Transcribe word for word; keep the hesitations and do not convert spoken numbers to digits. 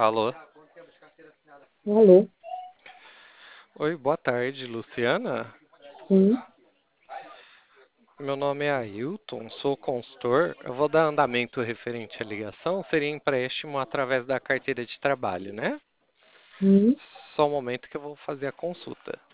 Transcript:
Alô? Alô? Oi, boa tarde, Luciana. Sim. Meu nome é Ailton, sou consultor. Eu vou dar andamento referente à ligação. Seria empréstimo através da carteira de trabalho, né? Hum. Só um momento que eu vou fazer a consulta.